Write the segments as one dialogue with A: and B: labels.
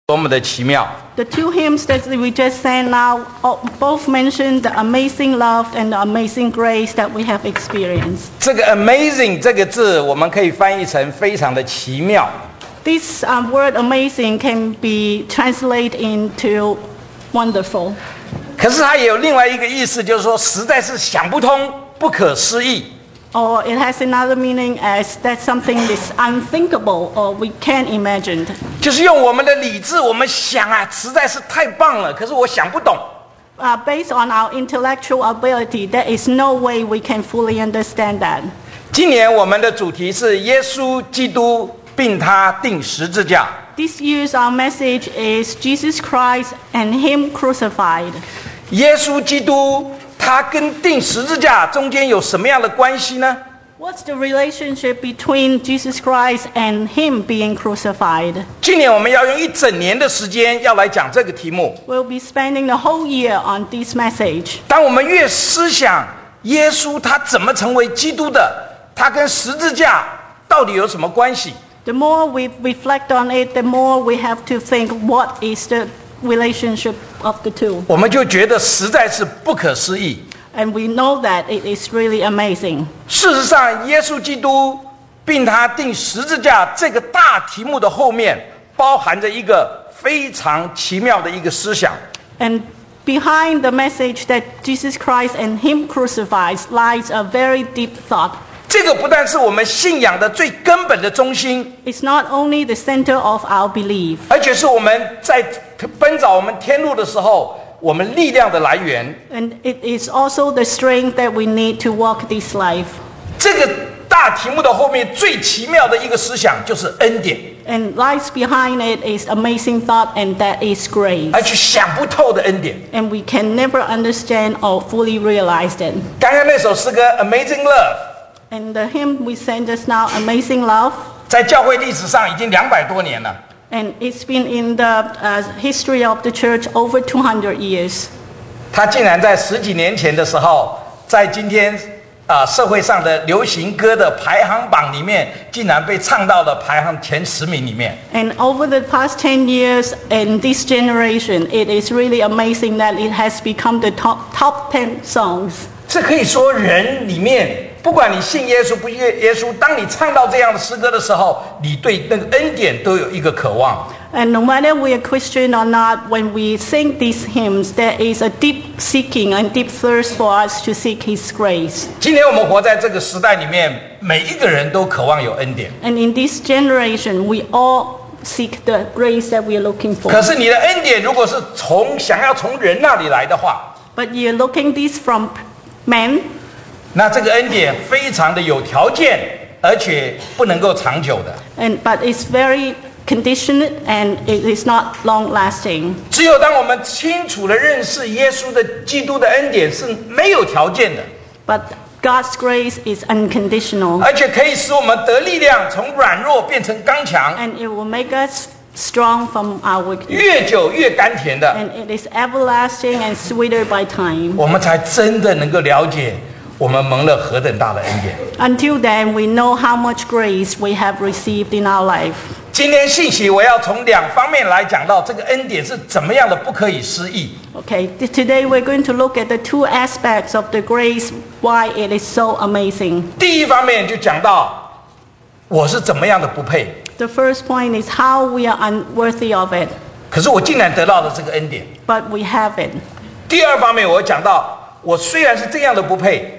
A: 多么的奇妙。
B: The two hymns that we just sang now both mention the amazing love and the amazing grace that we have experienced.
A: 这个 amazing 这个字，我们可以翻译成非常的奇妙。
B: This word amazing can be translated into wonderful.
A: 可是它也有另外一个意思，就是说实在是想不通、不可思议。
B: Or it has another meaning as that something is unthinkable or we can't imagine.
A: 就是用我们的理智，我们想啊，实在是太棒了，可是我想不懂。
B: Based on our intellectual ability, there is no way we can fully understand that.
A: 今年我们的主题是耶稣基督并他钉十字架。
B: This year's our message is Jesus Christ and Him crucified.
A: 耶稣基督他跟钉十字架中间有什么样的关系呢？
B: What's the relationship between Jesus Christ and Him being crucified?
A: 今年我们要用一整年的时间要来讲这个题目。
B: We'll be spending the whole year on this message.
A: 当我们越思想耶稣他怎么成为基督的，他跟十字架到底有什么关系？
B: The more we reflect on it, the more we have to think what is the relationship of the two.
A: 我们就觉得实在是不可思议。
B: And we know that it is really amazing.
A: 事实上，耶稣基督并他钉十字架这个大题目的后面，包含着一个非常奇妙的一个思想。
B: And behind the message that Jesus Christ and Him crucified lies a very deep thought.
A: 这个不但是我们信仰的最根本的中心，
B: It's not only the center of our belief,
A: 而且是我们在奔找我们天路的时候，我们力量的来源。
B: and it is also the strength that we need to walk this life.
A: 这个大题目的后面最奇妙的一个思想就是恩典，
B: And lies behind it is amazing thought, and that is grace.
A: 而且想不透的恩典。
B: And we can never understand or fully realize it.
A: 刚刚那首诗歌《Amazing Love》，
B: And the hymn we sang just now, Amazing Love,
A: 在教会历史上已经200多年了。
B: and it's been in the history of the church over 200 years.
A: 它竟然在10几年前的时候，在今天社会上的流行歌的排行榜里面，竟然被唱到了排行前10名里面。
B: And over the past 10 years in this generation, it is really amazing that it has become the top 10 songs.
A: 这可以说人里面，不管你信耶稣不信耶稣，当你唱到这样的诗歌的时候，你对那个恩典都有一个渴望。
B: And no matter we are Christian or not, when we sing these hymns, there is a deep seeking and deep thirst for us to seek His grace.
A: 今天我们活在这个时代里面，每一个人都渴望有恩典。
B: And in this generation, we all seek the grace that we are looking for.
A: 可是你的恩典如果是想要从人那里来的话，
B: But you're looking this from men,
A: 那这个恩典非常的有条件，而且不能够长久的。
B: but it's very conditioned and it is not long lasting.
A: 只有当我们清楚地认识耶稣的基督的恩典是没有条件的，
B: But God's grace is unconditional,
A: 而且可以使我们得力量，从软弱变成刚强，
B: and it will make us strong from our weakness.
A: 越久越甘甜的，
B: And it is everlasting and sweeter by time.
A: 我们才真的能够了解我们蒙了何等大的恩典。
B: Until then, we know how much grace we have received in our life.
A: 今天信息我要从2方面来讲到这个恩典是怎么样的不可以思议。
B: Okay, today we're going to look at the two aspects of the grace, why it is so amazing.
A: 第一方面就讲到我是怎么样的不配，
B: The first point is how we are unworthy of it,
A: 可是我竟然得到了这个恩典。
B: but we have it.
A: 第二方面我讲到我虽然是这样的不配，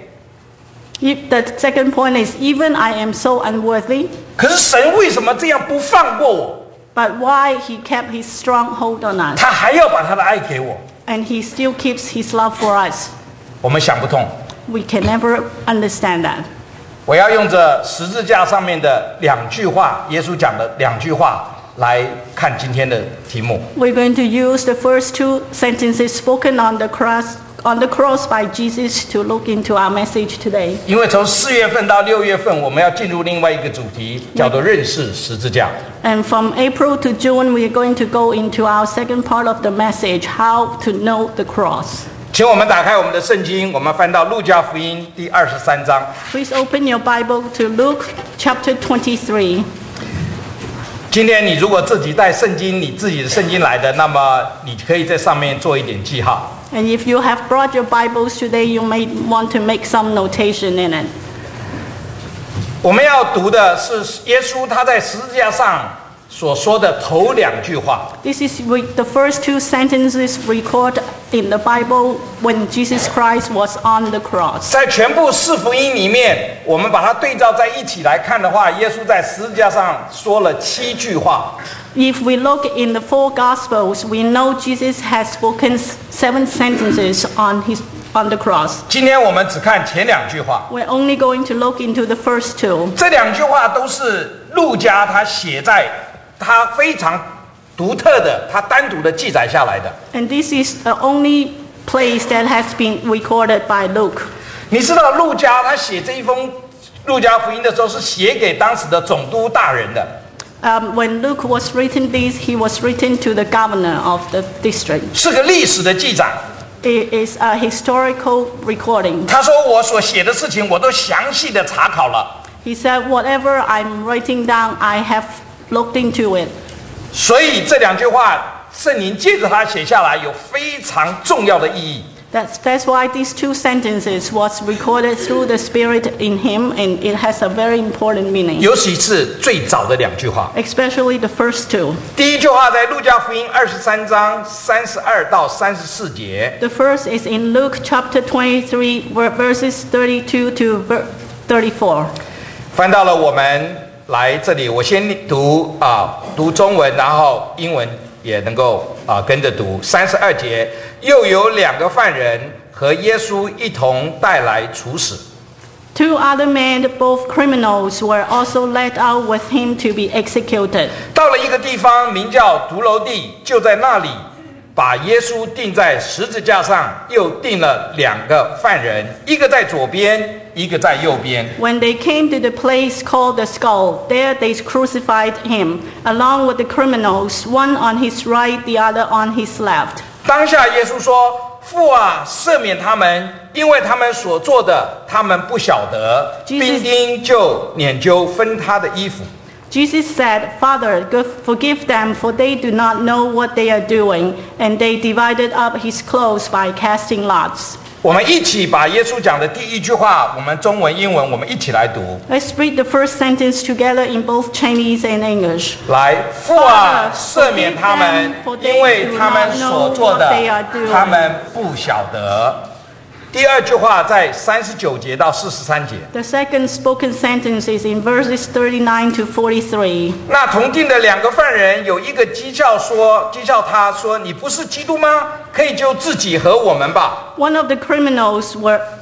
B: The second point is even I am so unworthy,
A: 可是神为什么这样不放过我？
B: but why He kept His strong hold on us,
A: 他还要把他的爱给我，
B: and He still keeps His love for us.
A: 我们想不通。
B: We can never understand that.
A: 我要用着十字架上面的2句话，耶稣讲的2句话来看今天的题目。
B: We're going to use the first two sentences spoken on the cross by Jesus to look into our message today.
A: 因为从4月份到6月份，我们要进入另外一个主题，叫做认识十字架。
B: And from April to June, we are going to go into our second part of the message, how to know the cross.
A: 请我们打开我们的圣经，我们翻到路加福音第23章。
B: Please open your Bible to Luke chapter 23.
A: 今天你如果自己带圣经，你自己的圣经来的，那么你可以在上面做一点记号。
B: And if you have brought your Bibles today, you may want to make some notation in it.
A: 我们要读的是耶稣他在十字架上所说的头2句话。
B: This is the first 2 sentences recorded in the Bible when Jesus Christ was on the cross.
A: 在全部4福音里面，我们把它对照在一起来看的话，耶稣在十字架上说了7句话。
B: If we look in the 4 Gospels, we know Jesus has spoken 7 sentences on the cross.
A: 今天我们只看前2句话。
B: We're only going to look into the first 2.
A: 这2句话都是路加他写在他非常独特的，他单独的记载下来的。
B: And this is the only place that has been recorded by Luke.
A: 你知道路加他写这一封路加福音的时候，是写给当时的总督大人的。
B: When Luke was written this, he was written to the governor of the district.
A: 是个历史的记载。
B: It is a historical recording.
A: 他说我所写的事情我都详细的查考了。
B: He said, whatever I'm writing down, I have looked into it.
A: 所以这2句话，圣灵借着他写下来，有非常重要的意义。
B: That's why these 2 sentences was recorded through the Spirit in him, and it has a very important meaning.
A: 尤其是最早的2句话。
B: Especially the first 2.
A: 第1句话在路加福音23章32到34节。
B: The first is in Luke chapter 23, verses 32 to 34.
A: 翻到了我们来这里，我先读中文，然后英文也能够跟着读。32节，又有2个犯人和耶稣一同带来处死。
B: 2 other men, both criminals, were also led out with him to be executed.
A: 到了一个地方，名叫独楼地，就在那里把耶稣钉在十字架上，又钉了2个犯人，一个在左边，一个在右边。
B: When they came to the place called the Skull, there they crucified him, along with the criminals, one on his right, the other on his left.
A: 当下耶稣说：“父啊，赦免他们，因为他们所做的，他们不晓得。”兵丁就拈阄分他的衣服。
B: Jesus said, Father, forgive them, for they do not know what they are doing. And they divided up his clothes by casting lots.
A: 我们一起把耶稣讲的第1句话，我们中文、英文，我们一起来读。
B: Let's read the first sentence together in both Chinese and English.
A: 来，父啊，赦免他们，因为他们所做的，他们不晓得。第2句话在39节到43节。
B: The second spoken sentence is in verses 39 to 43.
A: 那同定的2个犯人，有一个讥笑他说：“你不是基督吗？可以救自己和我们吧。”
B: One of the criminals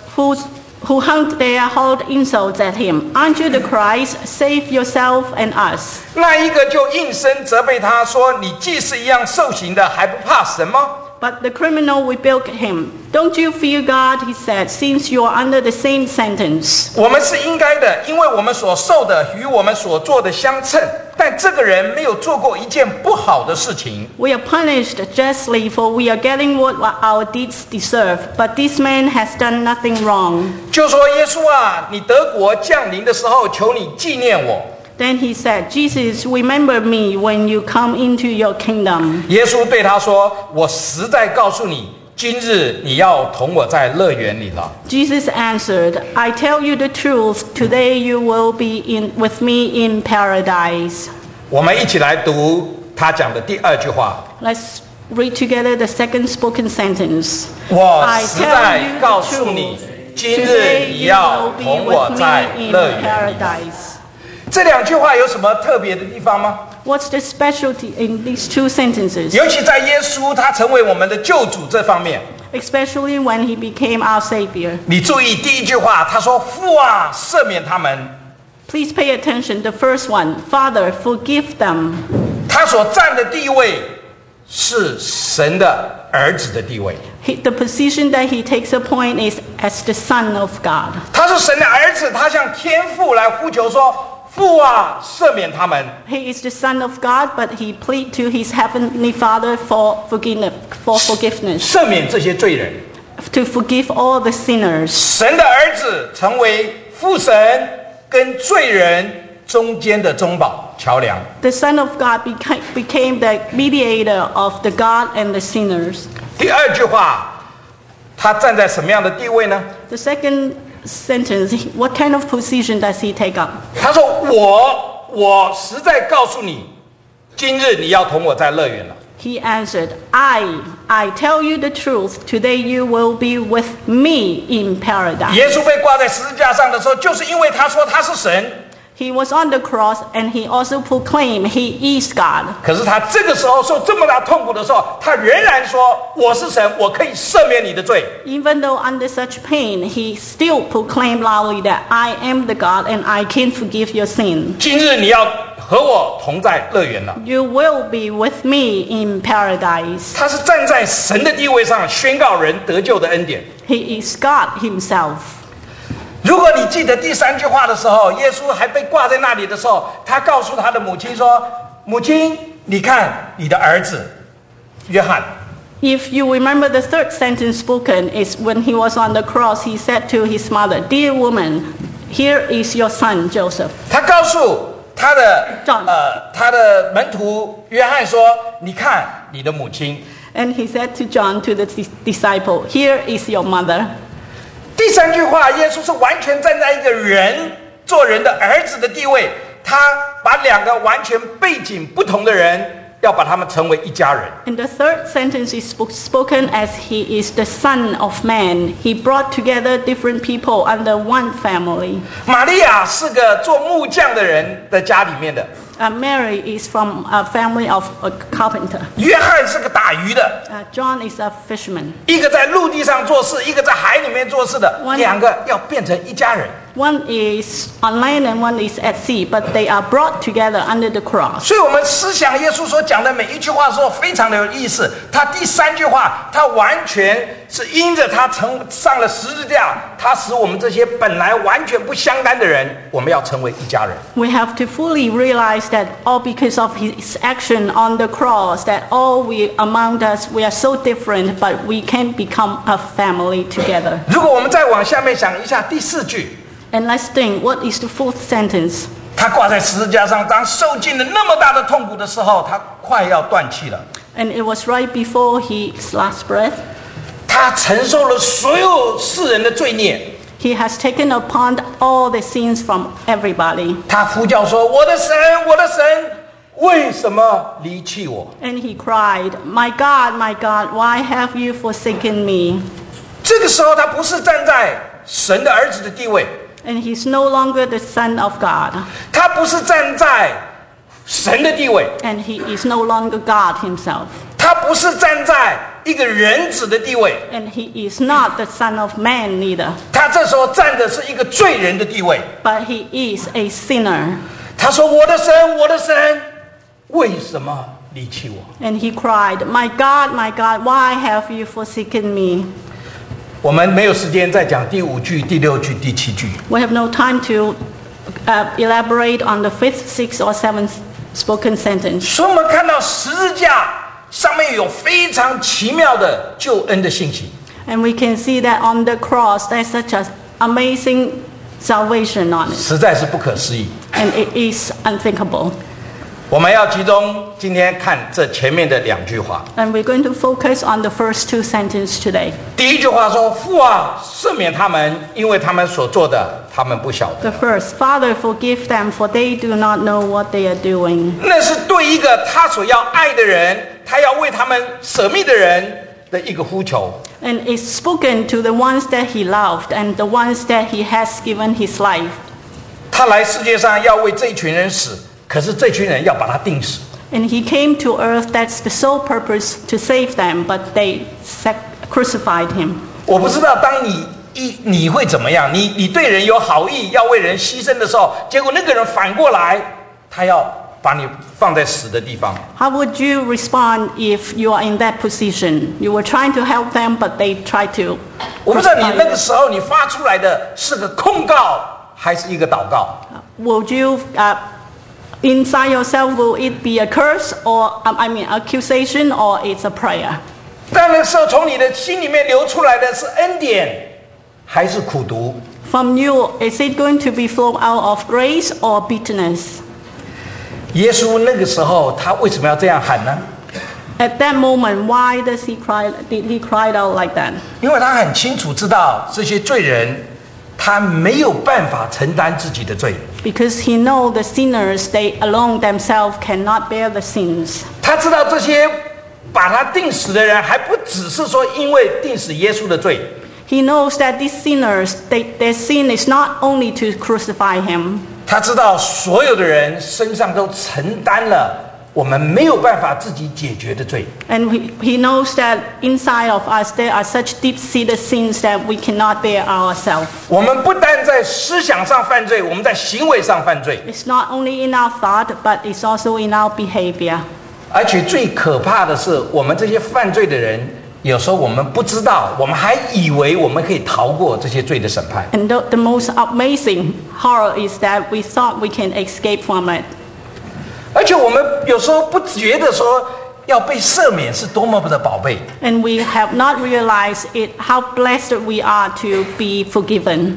B: who hung there hurled insults at him. Aren't you the Christ? Save yourself and us.
A: 那一个就应声责备他说：“你既是一样受刑的，还不怕神吗？”
B: But the criminal rebuked him. Don't you fear God, he said, since you are under the same sentence.
A: 我们是应该的，因为我们所受的与我们所做的相称。但这个人没有做过一件不好的事情。
B: We are punished justly, for we are getting what our deeds deserve. But this man has done nothing wrong.
A: 就说耶稣啊，你德国降临的时候，求你纪念我。
B: Then he said, Jesus, remember me when you come into your kingdom.
A: 耶稣对他说：“我实在告诉你，今日你要同我在乐园里了。”
B: Jesus answered, I tell you the truth, today you will be with me in paradise.
A: 我们一起来读他讲的第2句话。
B: Let's read together the second spoken sentence.
A: 我实在告诉你，今日你要同我在乐园里。这2句话有什么特别的地方吗？
B: What's the specialty in these 2 sentences?
A: 尤其在耶稣他成为我们的救主这方面。
B: Especially when he became our Savior.
A: 你注意第1句话，他说：“父啊，赦免他们。”
B: Please pay attention. The first one, Father, forgive them.
A: 他所站的地位是神的儿子的地位。
B: The position that he takes a point is as the Son of God.
A: 他是神的儿子，他向天父来呼求说：“父啊，赦免他们。”
B: He is the Son of God, but he pleads to his heavenly Father for forgiveness.
A: 赦免这些罪人。
B: To forgive all the sinners.
A: 神的儿子成为父神跟罪人中间的中保桥梁。
B: The Son of God became the mediator of the God and the sinners.
A: 第二句话，他站在什么样的地位呢？
B: The second sentence, what kind of position does he take up?
A: 他说：“我实在告诉你，今日你要同我在乐园了。”
B: He answered, I tell you the truth, today you will be with me in paradise.
A: 耶稣被挂在十字架上的时候，就是因为他说他是神。
B: He was on the cross and he also proclaimed he is God.
A: 可是他这个时候受这么大痛苦的时候，他仍然说：“我是神，我可以赦免你的罪。”
B: Even though under such pain, he still proclaimed loudly that I am the God and I can forgive your sin.
A: 今日你要和我同在乐园了。
B: You will be with me in paradise.
A: 他是站在神的地位上宣告人得救的恩典。
B: He is God himself.
A: 如果你记得第三句话的时候，耶稣还被挂在那里的时候，他告诉他的母亲说：“母亲，你看你的儿子约翰。”
B: If you remember the third sentence spoken is when he was on the cross, he said to his mother, Dear woman, here is your son Joseph.
A: 他告诉他的
B: John.
A: 他的门徒约翰说：“你看你的母亲。”
B: And he said to John, to the disciple, Here is your mother.
A: 第三句话，耶稣是完全站在一个人做人的儿子的地位，他把两个完全背景不同的人，要把他们成为一家人。
B: And the third sentence is spoken as he is the Son of Man. He brought together different people under one family.
A: 玛利亚是个做木匠的人的家里面的，
B: Mary is from a family of a carpenter.
A: 约翰是个打鱼的，
B: John is a fisherman.
A: 一个在陆地上做事，一个在海里面做事的，
B: One-
A: 两个要变成一家人。
B: One is on land and one is at sea, but they are brought together under the cross.
A: 所以，我们思想耶稣所讲的每一句话的时候，非常的有意思。他第三句话，他完全是因着他上了十字架，他使我们这些本来完全不相干的人，我们要成为一家人。
B: We have to fully realize that all because of his action on the cross, that all we among us, we are so different, but we can become a family together.
A: 如果我们再往下面想一下第四句，
B: And let's think, what is the fourth sentence?
A: 他挂在十字架上，当受尽了那么大的痛苦的时候，他快要断气了。
B: And it was right before his last breath.
A: 他承受了所有世人的罪孽，
B: He has taken upon all the sins from everybody.
A: 他呼叫说：“我的神，我的神，为什么离弃我？”
B: And he cried, my God, why have you forsaken me?
A: 这个时候，他不是站在神的儿子的地位，
B: And he's no longer the Son of God.
A: 他不是站在神的地位，
B: And he is no longer God himself.
A: 他不是站在一个人子的地位，
B: And he is not the Son of Man neither.
A: 他这时候站的是一个罪人的地位。
B: But he is a sinner.
A: 他说：“我的神，我的神，为什么离弃我？”
B: And he cried, my God, why have you forsaken me?
A: 我们没有时间再讲第五句、第六句、第七句。
B: We have no time to elaborate on the fifth, sixth, or seventh spoken sentence.
A: 所以我们看到十字架上面有非常奇妙的救恩的信息。
B: And we can see that on the cross, there's such an amazing salvation on it.
A: 实在是不可思议。
B: And it is unthinkable.
A: 我们要集中今天看这前面的两句话。
B: And we're going to focus on the first two sentences today.
A: 第一句话说：“父啊，赦免他们，因为他们所做的，他们不晓得。
B: The first, Father, forgive them, for they do not know what they are doing. ”
A: 那是对一个他所要爱的人，他要为他们舍命的人的一个呼求。
B: And it's spoken to the ones that he loved and the ones that he has given his life.
A: 他来世界上要为这一群人死，可是这群人要把他钉死。
B: And he came to earth, that's the sole purpose to save them, but they crucified him.
A: 我不知道当你会怎么样？你对人有好意，要为人牺牲的时候，结果那个人反过来，他要把你放在死的地方。
B: How would you respond if you are in that position? You were trying to help them, but they tried to
A: 我不知道你
B: crucify
A: 那个
B: you.
A: 时候你发出来的是个控告，还是一个祷告？
B: Would you, inside yourself, will it be a curse or, accusation, or it's a prayer?
A: 但那时候从你的心里面流出来的是恩典，还是苦毒？
B: from you, is it going to be flow out of grace or bitterness?
A: 耶稣那个时候他为什么要这样喊呢？
B: At that moment, why did he cry out like that?
A: 因为他很清楚知道这些罪人，他没有办法承担自己的罪。
B: Because he knows the sinners, they alone themselves cannot bear the sins.
A: 他知道这些把他定死的人，还不只是说因为定死耶稣的罪。
B: He knows that these sinners, their sin is not only to crucify him.
A: 他知道所有的人身上都承担了我们没有办法自己解决的罪。
B: And he knows that inside of us there are such deep-seated sins that we cannot bear ourselves.
A: 我们不但在思想上犯罪，我们在行为上犯罪。
B: It's not only in our thought, but it's also in our behavior.
A: 而且最可怕的是，我们这些犯罪的人，有时候我们不知道，我们还以为我们可以逃过这些罪的审判。
B: And the most amazing horror is that we thought we can escape from it.
A: 而且我们有时候不觉得说要被赦免是多么的宝贝。
B: And we have not realized it, how blessed we are to be forgiven.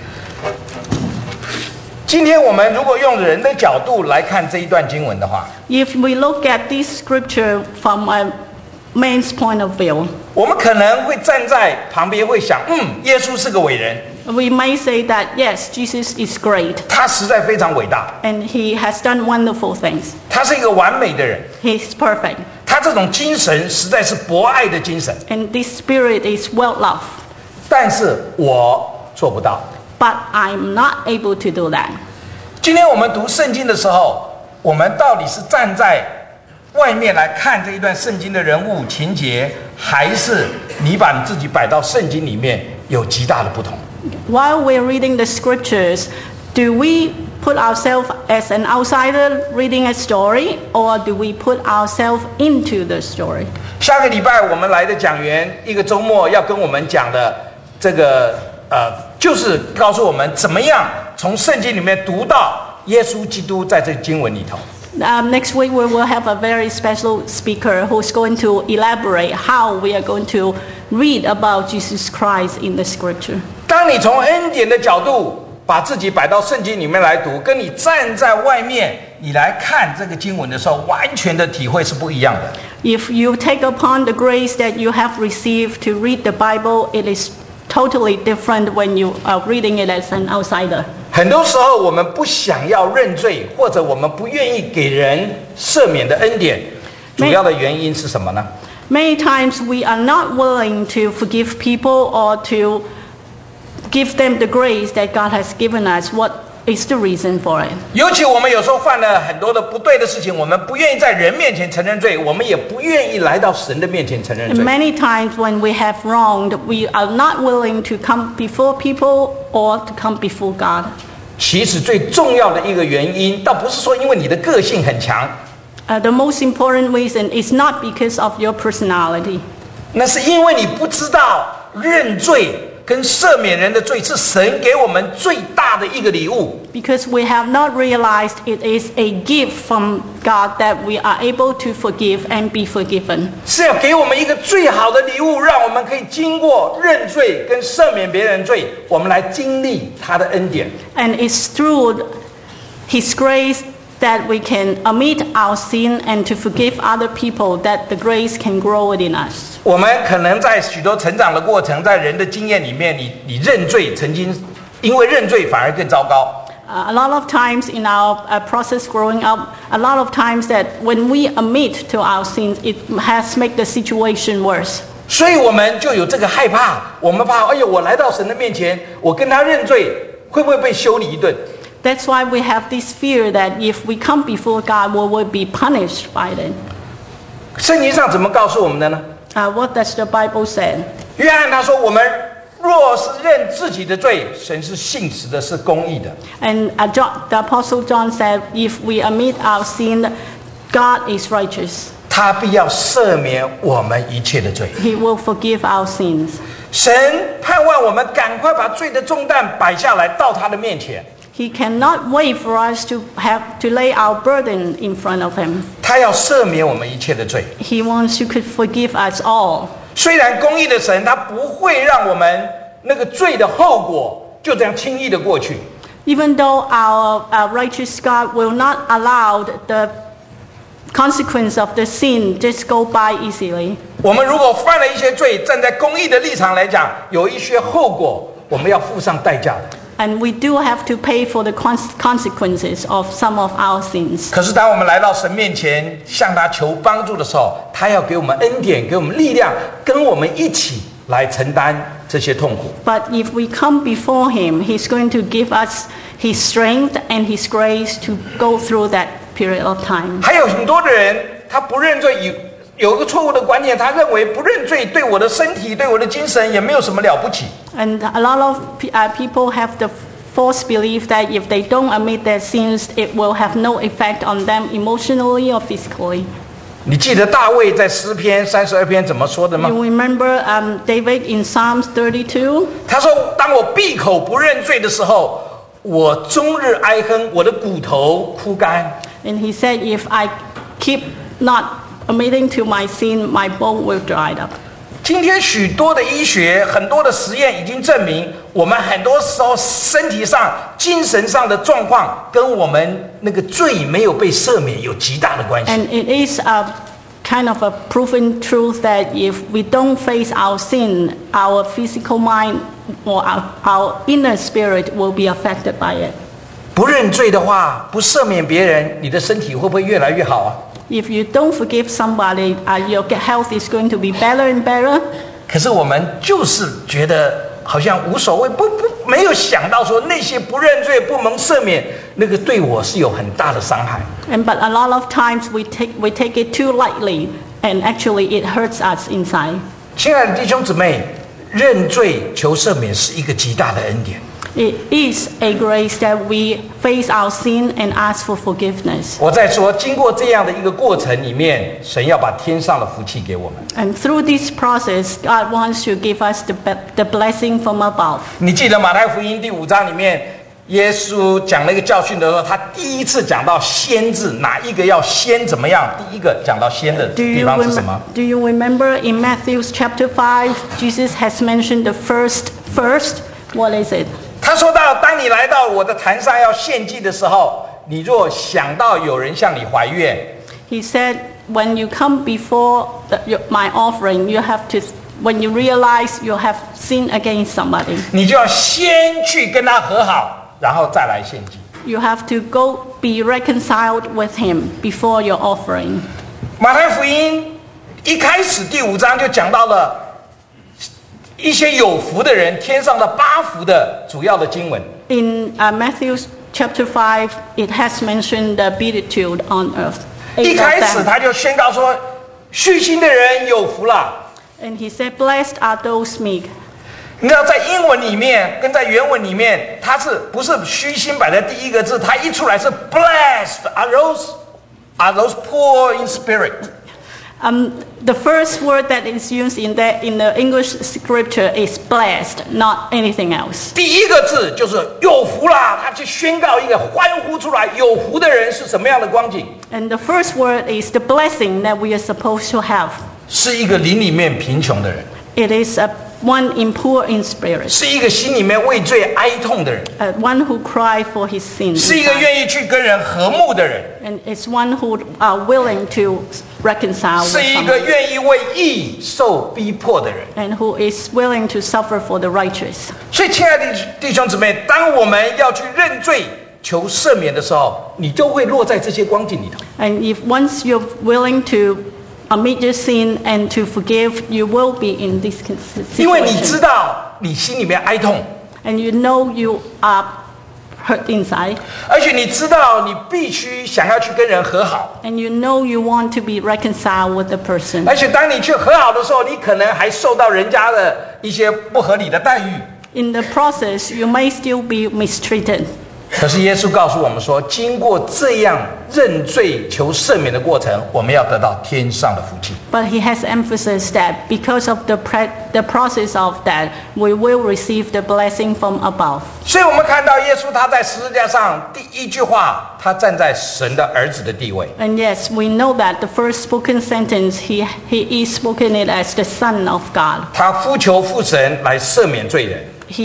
A: 今天我们如果用人的角度来看这一段经文的话，
B: If we look at this scripture from a man's point of view,
A: 我们可能会站在旁边会想，耶稣是个伟人，
B: we may say that yes, Jesus is great
A: 他实在非常伟大，
B: and he has done wonderful things.
A: 他是一个完美的人，
B: He's perfect.
A: 他这种精神实在是博爱的精神，
B: And this spirit is well loved.
A: 但是我做不到。
B: But I'm not able to do that.
A: 今天我们读圣经的时候，我们到底是站在外面来看这一段圣经的人物情节，还是你把你自己摆到圣经里面，有极大的不同。
B: While we're reading the scriptures, do we put ourselves as an outsider reading a story, or do we put ourselves into the story?
A: 下个礼拜我们来的讲员，一个周末要跟我们讲的这个就是告诉我们怎么样从圣经里面读到耶稣基督在这经文里头。
B: Next week we will have a very special speaker who's going to elaborate how we are going to read about Jesus Christ in the scripture.
A: 当你从恩典的角度把自己摆到圣经里面来读，跟你站在外面你来看这个经文的时候，完全的体会是不一样的。
B: If you take upon the grace that you have received to read the Bible, it is totally different when you are reading it as an outsider.
A: 很多时候我们不想要认罪，或者我们不愿意给人赦免的恩典，主要的原因是什么呢？
B: Many times we are not willing to forgive people or to give them the grace that God has given us. What is the reason for it?
A: 尤其我们有时候犯了很多的不对的事情，我们不愿意在人面前承认罪，我们也不愿意来到神的面前承认
B: And
A: 罪。
B: many times when we have wronged, we are not willing to come before people or to come before God.
A: 其实最重要的一个原因，倒不是说因为你的个性很强，
B: The most important reason is not because of your personality.
A: 那是因为你不知道认罪跟赦免人的罪是神给我们最大的一个礼物。
B: Because we have not realized it is a gift from God that we are able to forgive and be forgiven.
A: 是要给我们一个最好的礼物，让我们可以经过认罪跟赦免别人罪，我们来经历他的恩典。
B: And it's through His grace that we can admit our sin and to forgive other people that the grace can grow within us.
A: 我们可能在许多成长的过程，在人的经验里面，你认罪曾经因为认罪反而更糟糕。
B: A lot of times in our process growing up, a lot of times that when we admit to our sins, it has made the situation worse.
A: 所以我们就有这个害怕，我们怕，哎呦，我来到神的面前，我跟他认罪，会不会被修理一顿？
B: That's why we have this fear that if we come before God, we will be punished by it.
A: 圣经上怎么告诉我们的呢？
B: What does the Bible say?
A: 约翰他说，我们若是认自己的罪，神是信实的，是公义的。
B: And the Apostle John said, if we admit our sin, God is righteous.
A: 他必要赦免我们一切的罪。
B: He will forgive our sins.
A: 神盼望我们赶快把罪的重担摆下来，到他的面前。
B: He cannot wait for us to lay our burden in front of Him.
A: 他要赦免我们一切的罪。
B: He wants to forgive us all.
A: 虽然公义的神，他不会让我们那个罪的后果就这样轻易的过去。
B: Even though our righteous God will not allow the consequence of the sin just go by easily.
A: 我们如果犯了一些罪，站在公义的立场来讲，有一些后果我们要付上代价的。
B: And we do have to pay for the consequences of some of our sins.
A: 可是当我们来到神面前向他求帮助的时候，他要给我们恩典，给我们力量，跟我们一起来承担这些痛苦。
B: But if we come before Him, He's going to give us His strength and His grace to go through that period of time.
A: 还有很多的人，他不认罪，有一个错误的观念，他认为不认罪对我的身体、对我的精神也没有什么了不起。
B: And a lot of people have the false belief that if they don't admit their sins, it will have no effect on them emotionally or physically.
A: 你记得大卫在诗篇32篇怎么说的吗？
B: You remember David in Psalms 32?
A: 他说：“当我闭口不认罪的时候，我终日哀哼，我的骨头枯干。”
B: And he said, if I keep not admitting to my sin, my bone will dry up.
A: 今天许多的医学、很多的实验已经证明，我们很多时候身体上、精神上的状况跟我们那个罪没有被赦免有极大的关系。
B: And it is a kind of a proven truth that if we don't face our sin, our physical mind or our inner spirit will be affected by it.
A: 不认罪的话，不赦免别人，你的身体会不会越来越好啊？
B: If you don't forgive somebody, your health is going to be better and better.
A: 可是我们就是觉得好像无所谓，没有想到说那些不认罪、不蒙赦免，那个对我是有很大的伤害。
B: But a lot of times we take it too lightly, and actually it hurts us inside.
A: 亲爱的弟兄姊妹，认罪求赦免是一个极大的恩典。
B: It is a grace that we face our sin and ask for forgiveness.
A: 我在说，经过这样的一个过程里面，神要把天上的福气给我们。
B: And through this process, God wants to give us the blessing from above.
A: 你记得马太福音第5章里面，耶稣讲那个教训的时候，他第一次讲到先知，哪一个要先怎么样？第一个讲到先的地方是什么？
B: Do you remember in Matthew chapter 5, Jesus has mentioned the first? What is it?
A: 他说到，当你来到我的坛上要献祭的时候，你若想到有人向你怀怨，
B: He said, when you come before my offering, you have to, when you realize you have sinned against somebody,
A: 你就要先去跟他和好，然后再来献祭。
B: you have to go be reconciled with him before your offering.
A: 马太福音一开始第5章就讲到了一些有福的人，天上的8福的主要的经文。
B: In Matthew chapter 5, it has mentioned the beatitude on earth.
A: 一
B: Eight
A: 开
B: of
A: 始
B: them.
A: 他就宣告说，虚心的人有福了。
B: And he said, blessed are those meek.
A: 你知道在英文里面跟在原文里面，它是不是虚心摆在第一个字？它一出来是 blessed are those poor in spirit。
B: The first word that is used in the English scripture is blessed, not anything else.
A: 第一个字就是有福啦，他去宣告一个欢呼出来，有福的人是什么样的光景？
B: And the first word is the blessing that we are supposed to have.
A: 是一个灵里面贫穷的人，
B: It is one in poor in spirit,
A: 是一个心里面为罪哀痛的人，
B: one who cry for his sin,
A: 是一个愿意去跟人和睦的人，
B: and it's one who are willing to reconcile
A: 是
B: with
A: 一个
B: someone,
A: 愿意为义受逼迫的人。
B: and who is willing to suffer for the righteous.
A: 所以，亲爱的弟兄姊妹，当我们要去认罪求赦免的时候，你就会落在这些光景里头。
B: And if once you're willing to admit your sin and to forgive, you will be in this
A: 因为你知
B: situation.
A: 道你心里面哀痛，
B: And you know you are hurt inside.
A: 而且你知道你必须想要去跟人和好，
B: And you know you want to be reconciled with the person.
A: 而且当你去和好的时候，你可能还受到人家的一些不合理的待遇。
B: In the process, you may still be mistreated.
A: 可是耶稣告诉我们说，经过这样认罪求赦免的过程，我们要得到天上的福气。
B: But he has emphasized that because of the process of that, we will receive the blessing from above.
A: 所以我们看到耶稣他在十字架上第一句话，他站在神的儿子的地位。
B: And yes, we know that the first spoken sentence, he is spoken it as the Son of God.
A: 他呼求父神来赦免罪人。
B: He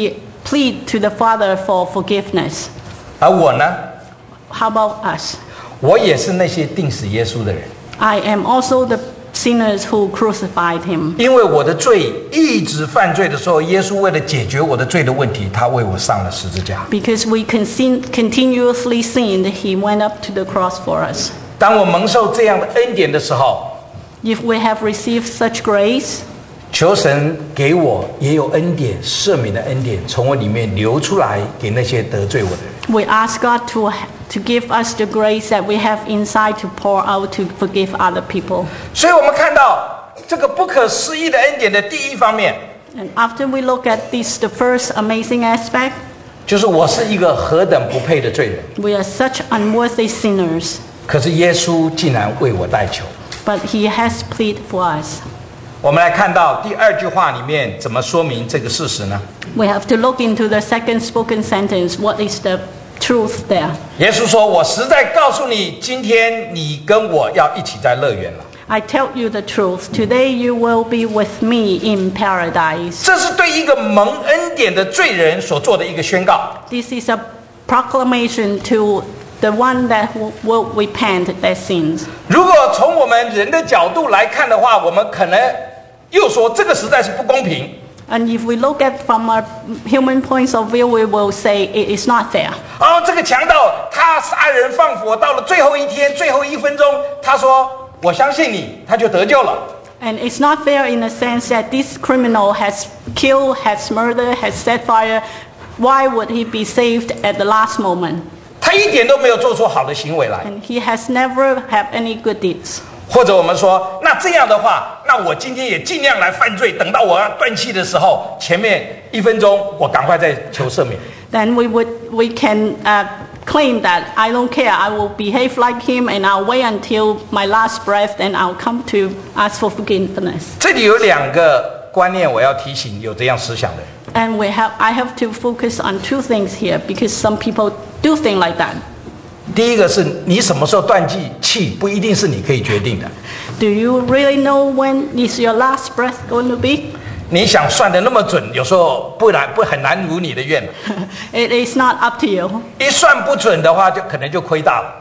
B: plead to the Father for forgiveness.
A: 而我呢，
B: How about us?
A: 我也是那些钉死耶稣的人，
B: I am also the sinners who crucified him.
A: 因为我的罪一直犯罪的时候，耶稣为了解决我的罪的问题，他为我上了十字架。
B: Because we continuously sinned, he went up to the cross for us.
A: 当我蒙受这样的恩典的时候，
B: If we have received such grace,
A: 求神给我也有恩典，赦免的恩典从我里面流出来，给那些得罪我的人。
B: we ask God to give us the grace that we have inside to pour out to forgive other people.
A: 所以我们看到这个不可思议的恩典的第一方面，
B: And after we look at this, the first amazing aspect,
A: 就是我是一个何等不配的罪人，
B: we are such unworthy sinners,
A: 可是耶稣竟然为我代求。
B: but he has pleaded for us.
A: 我们来看到第二句话里面怎么说明这个事实呢？
B: We have to look into the second spoken sentence. What is the truth there?
A: 耶稣说：“我实在告诉你，今天你跟我要一起在乐园了。”
B: I tell you the truth. Today you will be with me in paradise.
A: 这是对一个蒙恩典的罪人所做的一个宣告。
B: This is a proclamation to the one that will repent their sins.
A: 如果从我们人的角度来看的话，我们可能又说这个实在是不公平。
B: And if we look at from a human point of view, we will say it is not fair.
A: 这个强盗他杀人放火，到了最后一天、最后一分钟，他说：“我相信你，他就得救了。”
B: And it's not fair in the sense that this criminal has killed, has murdered, has set fire. Why would he be saved at the last moment?
A: 他一点都没有做出好的行为来。
B: And he has never had any good deeds.
A: 或者我们说，那这样的话，那我今天也尽量来犯罪，等到我要断气的时候，前面1分钟我赶快再求赦免。
B: Then we can claim that I don't care. I will behave like him, and I'll wait until my last breath, and I'll come to ask for forgiveness.
A: 这里有2个观念，我要提醒有这样思想的人。
B: And I have to focus on 2 things here because some people do think like that.
A: 第一个是你什么时候断气，不一定是你可以决定的。
B: Do you really know when is your last breath going to be?
A: 你想算得那么准，有时候很难如你的愿。
B: It is not up to you.
A: 一算不准的话，可能就亏大了。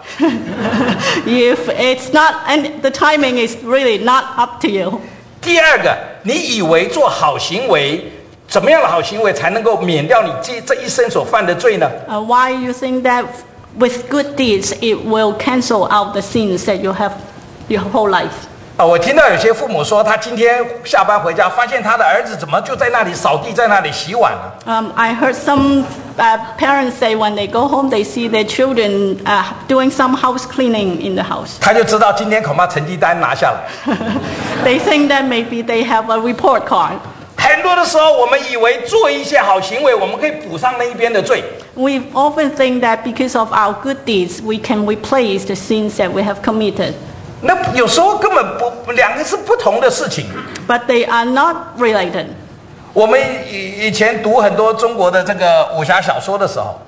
B: If it's not, and the timing is really not up to you.
A: 第二个，你以为做好行为，怎么样的好行为才能够免掉你这一生所犯的罪呢？
B: Why you think that with good deeds it will cancel out the sins that you have your whole life?
A: 我听到有些父母说，他今天下班回家，发现他的儿子怎么就在那里扫地，在那里洗碗了。
B: I heard some parents say when they go home, they see their children doing some house cleaning in the house.
A: 他就知道今天恐怕成绩单拿下来。
B: They think that maybe they have a report card.
A: 很多的时候，我们以为做一些好行为，我们可以补上那一边的罪。
B: We often think that because of our good deeds, we can replace the sins that we have committed.
A: 那有时候根本2个是不同的事情。
B: But they are not related.
A: 我们以前读很多中国的这个武侠小说的时候，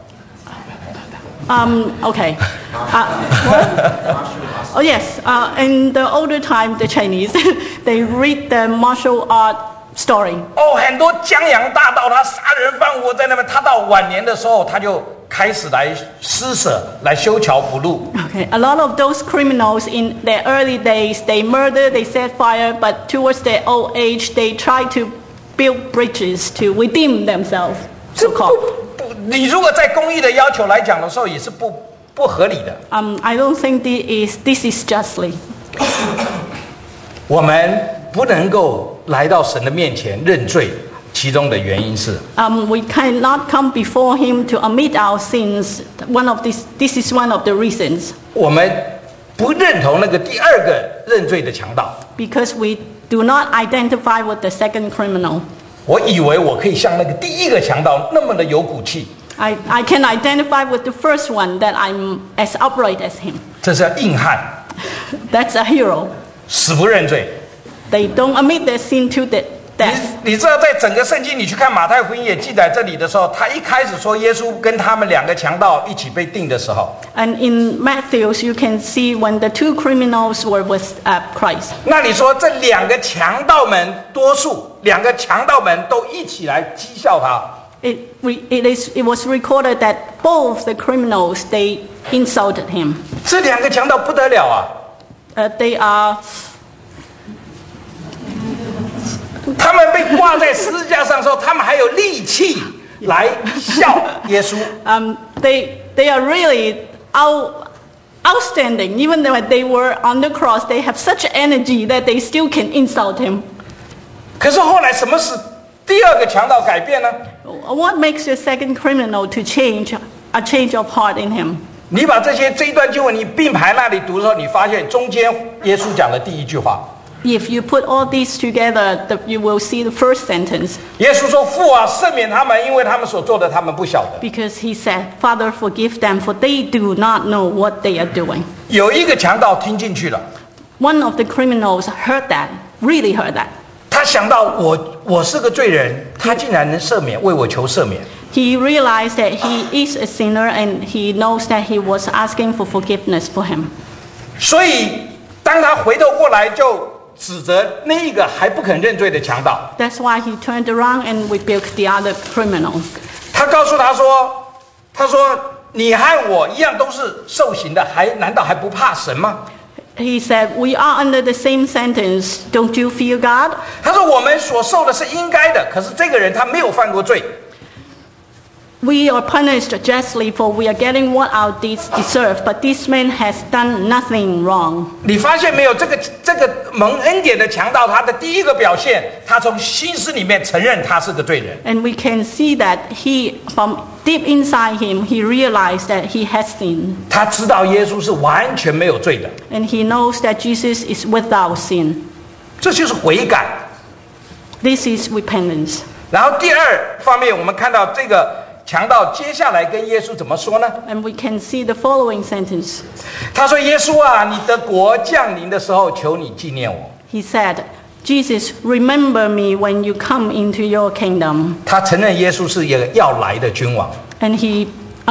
B: Okay. What? Oh yes. In the older time, the Chinese they read the martial art story.
A: 很多江洋大盗，他杀人放火在那边，他到晚年的时候，他就开始来施舍，来修桥补路。
B: Okay. A lot of those criminals in their early days, they murder, they set fire, but towards their old age, they try to build bridges to redeem themselves.
A: 这
B: So called.
A: 你如果在公益的要求来讲的时候，也是不合理的。
B: I don't think this is justly.
A: 我们不能够来到神的面前认罪，其中的原因是，
B: We cannot come before Him to admit our sins. This is one of the reasons.
A: 我们不认同那个第二个认罪的强盗。
B: Because we do not identify with the second criminal.
A: 我以为我可以像那个第一个强盗那么的有骨气，
B: I can identify with the first one that I'm as upright as him.
A: 这是硬汉，
B: That's a hero.
A: 死不认罪。
B: They don't admit their sin to the death.
A: 你知道，在整个圣经你去看马太福音也记载这里的时候，他一开始说耶稣跟他们2个强盗一起被定的时候，
B: And in Matthew, you can see when the 2 criminals were with Christ.
A: 那你说这2个强盗们，多数2个强盗们都一起来讥笑他。
B: it was recorded that both the criminals, they insulted him.
A: 这两个强盗不得了啊！
B: They are
A: 他们被挂在十字架上的时候，他们还有力气来笑耶稣。
B: they are really outstanding. Even when they were on the cross, they have such energy that they still can insult him.
A: 可是后来什么使第二个强盗改变呢？
B: What makes the second criminal to change a change of heart in him?
A: 你把这一段经文你并排那里读的时候，你发现中间耶稣讲的第一句话。
B: If you put all these together, you will see the first sentence.
A: 耶稣说：“父啊，赦免他们，因为他们所做的，他们不晓得。”
B: Because he said, Father, forgive them, for they do not know what they are doing.
A: 有一个强盗听进去了，
B: One of the criminals heard that, really heard that.
A: 他想到我是个罪人，他竟然能赦免，为我求赦免。
B: He realized that he is a sinner and he knows that he was asking for forgiveness for him.
A: 所以当他回头过来，就指责那一个还不肯认罪的强盗。
B: That's why he turned around and rebuked the other criminal.
A: 他告诉他说：“你和我一样都是受刑的，难道还不怕神吗？”
B: He said, we are under the same sentence. Don't you fear God?
A: 他说：“我们所受的是应该的，可是这个人他没有犯过罪。”
B: We are punished justly for we are getting what our deeds deserve, but this man has done nothing wrong.
A: 你发现没有？这个蒙恩典的强盗，他的第一个表现，他从心思里面承认他是个罪人。
B: And we can see that he, from deep inside him, he realized that he has sinned.
A: 他知道耶稣是完全没有罪的，
B: And he knows that Jesus is without sin.
A: 这就是悔改。
B: This is repentance.
A: 然后第二方面，我们看到这个强盗接下来跟耶稣怎么说呢？
B: And we can see the following sentence.
A: 他说：“耶稣啊，你的国降临的时候，求你纪念我。”
B: He said, Jesus, remember me when you come into your kingdom.
A: 他承认耶稣是一个要来的君王。
B: And he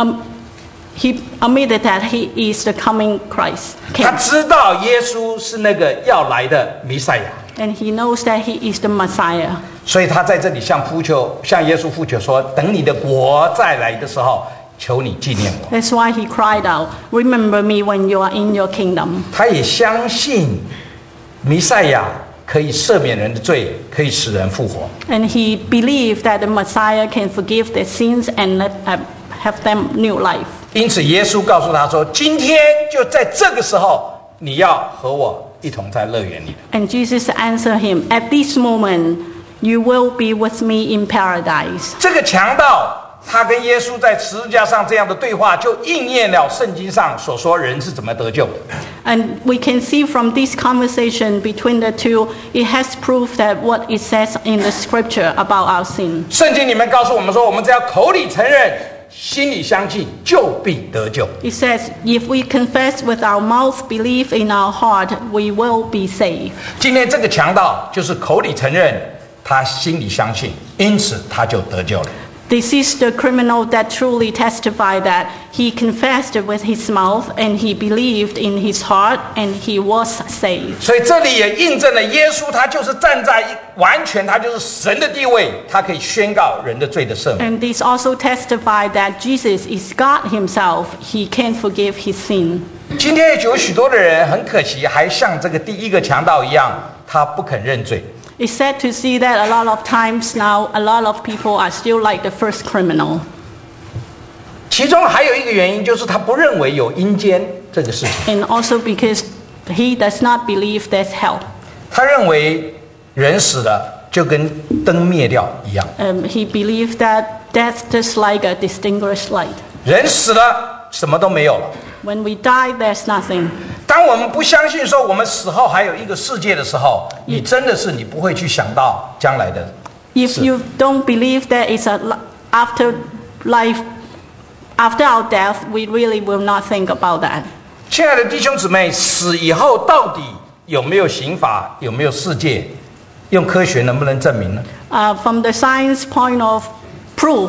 B: admitted that he is the coming Christ.
A: 他
B: King.
A: 知道耶稣是那个要来的弥赛亚，
B: And he knows that he is the Messiah.
A: 所以他在这里向耶稣呼求说：“等你的国再来的时候，求你纪念我。”
B: That's why he cried out, remember me when you are in your kingdom.
A: 他也相信弥赛亚可以赦免人的罪，可以使人复活。
B: And he believed that the Messiah can forgive their sins and have them new life.
A: 因此，耶稣告诉他说：“今天就在这个时候，你要和我一同在乐园里。”
B: And Jesus answered him, at this moment, you will be with me in paradise.
A: 这个强盗他跟耶稣在十字架上这样的对话，就应验了圣经上所说人是怎么得救的。
B: And we can see from this conversation between the two, it has proved that what it says in the scripture about our sin.
A: 圣经里面告诉我们说，我们只要口里承认，心里相信，就必得救。
B: It says, if we confess with our mouth, believe in our heart, we will be saved.
A: 今天这个强盗就是口里承认，他心里相信，因此他就得救了。
B: This is the criminal that truly testified that he confessed with his mouth and he believed in his heart and he was saved.
A: 所以这里也印证了耶稣，他就是站在完全，他就是神的地位，他可以宣告人的罪的赦免。
B: And this also testified that Jesus is God himself. He can forgive his sin.
A: 今天有许多的人很可惜，还像这个第一个强盗一样，他不肯认罪。
B: It's sad to see that a lot of times now, a lot of people are still like the first criminal.
A: 其中还有一个原因，就是他不认为有阴间这个事情，
B: And also because he does not believe there's hell.
A: 他认为人死了就跟灯灭掉一样，
B: He believed that death is like a distinguished light.
A: 人死了什么都没有了。
B: When we die, there's nothing.
A: 当我们不相信说我们死后还有一个世界的时候，你真的是你不会去想到将来的。
B: If you don't believe there is a after life, after our death, we really will not think about that.
A: 亲爱的弟兄姊妹，死以后到底有没有刑罚，有没有世界？用科学能不能证明呢？
B: From the science point of proof,